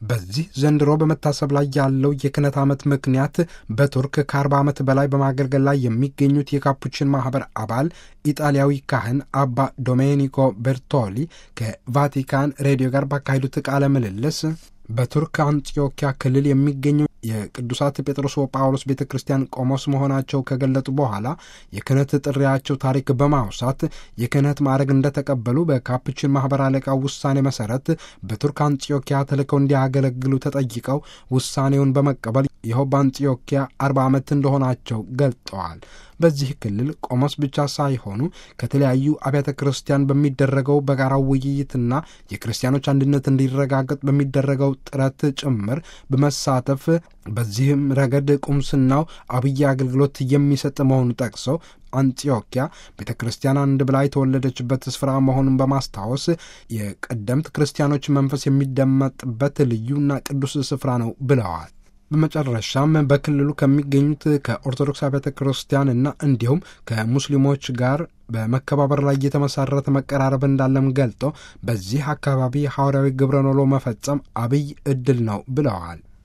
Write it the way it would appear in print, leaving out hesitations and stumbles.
በዚህ ዘንድሮ በመታሰብ ላይ ያለው የክህነት ዓመት ምክንያት በቱርክ ከ40 ዓመት በላይ በማገልገል ላይ የሚገኙት የካፑችን ማኅበር አባል ኢጣሊያዊ ካህን አባ ዶሜኒኮ ቤርቶሊ ከቫቲካን ሬዲዮ ጋር ባካሄዱት ቃለ ምልልስ በቱርክ አንጢዮኪያ ክልል የሚገኘው የቅዱሳት ጴጥሮስ ወጳውሎስ ቤተ ክርስቲያን ቆሞስ መሆናቸው ከገለጡ በኋላ የክህነት ጥሪያቸው ታሪክ በማውሳት የክህነት ማዕረግ እንደተቀበሉ በካፑችን ማኅበር አለቃ ውሳኔ መሠረት በቱርክ አንጢዮኪያ ተልከው እንዲያገለግሉ ተጠይቀው ውሳኔውን በመቀበል ይኸው በአንጢዮኪያ 40 ዓመት እንደሆናቸው ገልጠዋል። በዚህ ክልል ቆሞስ ብቻ ሳይሆኑ ከተለያዩ አብያተ ክርስቲያን በሚደረገው በጋራው ውይይትና የክርስቲያኖች አንድነት እንዲረጋገጥ በሚደረገው ጥረት ጭምር በመሳተፍ በዚህም ረገድ ቁምስናው አብይ አገልግሎት የሚሰጥ መሆኑን ጠቅሰው አንጢዮኪያ ቤተ ክርስቲያን አንድ ብላ የተወለደችበት ስፍራ መሆኑን በማስታወስ የቀደምት ክርስቲያኖች መንፈስ የሚደመጥበት ልዩና ቅዱስ ስፍራ ነው ብለዋል። በመጨረሻም በክልሉ ከሚገኙት ከኦርቶዶክስ አብያተ ክርስቲያንና እንዲሁም ከሙስሊሞች ጋር በመከባበር ላይ የተመሰረተ መቀራረብ እንዳለም ገልጦ በዚህ አካባቢ ሐዋርያዊ ግብረ ኖሎ መፈጸም አብይ ዕድል ነው ብለዋል።